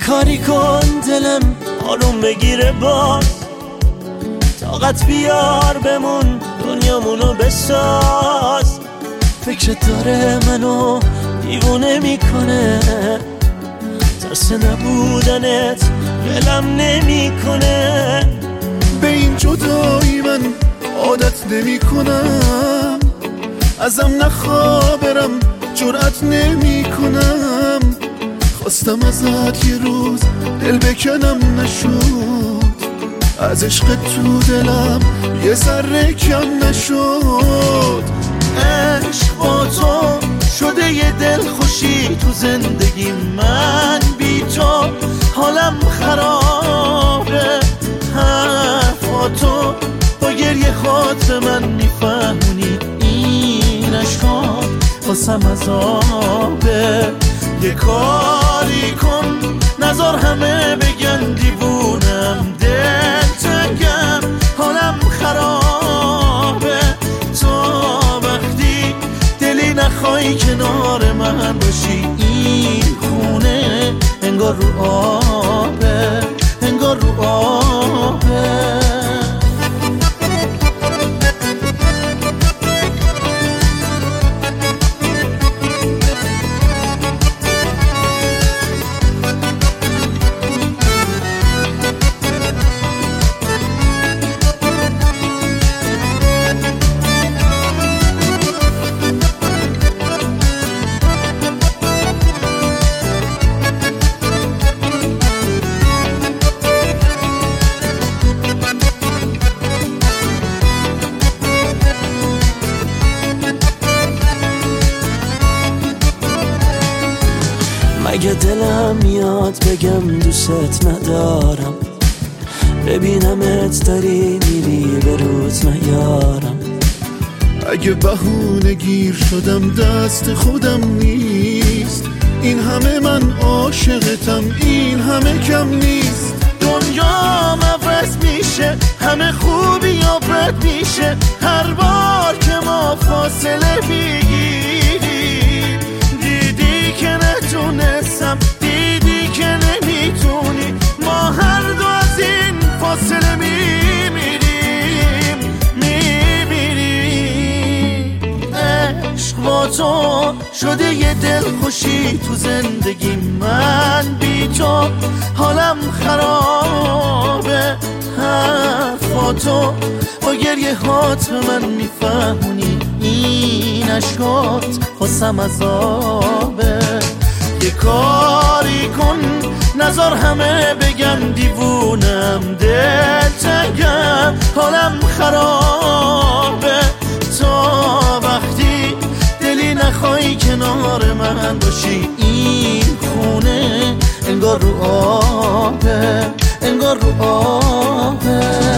کاری کن دلم آروم بگیره باز، طاقت بیار بمون دنیامونو بساز. فکرت داره منو دیوونه میکنه، ترس نبودنت ولم نمیکنه. به این جدایی من عادت نمی کنم، ازم نخوابرم جرأت نمی کنم. خواستم ازت یه روز دل بکنم نشد، از عشق تو دلم یه ذره کم نشد. عشق با تو شده یه دل خوشی تو زندگی، من بی تو حالم خرابه. حرفاتو با گریه خاطر من میفهمونی، این عشقا واسم عذابه. یه کاری کن نذار همه بگن دیوونم، دل تنگم حالم خرابه. تا وقتی دلی نخوای کنار من باشی، این خونه انگار رو آبه، انگار رو آبه. اگه دلم میاد بگم دوست ندارم، ببینمت داری میری به روز نیارم. اگه بهونه گیر شدم دست خودم نیست، این همه من عاشقتم، این همه کم نیست. دنیام عوض میشه، همه خوبی یا بد میشه، هر بار که ما فاصله میگیریم. دیدی که نتونستم، دیدی که نمیتونی، ما هر دو از این فاصله میمیریم، میمیریم. عشق با تو شده یه دل خوشی تو زندگی، من بی تو حالم خرابه. حرفاتو با گریه هات من میفهمونی، این عشقات واسم عذابه. یه کاری کن نذار همه بگن دیوونم، دل تنگم حالم خرابه. تا وقتی دلی نخوای کنار من باشی، این خونه انگار رو آبه، انگار رو آبه.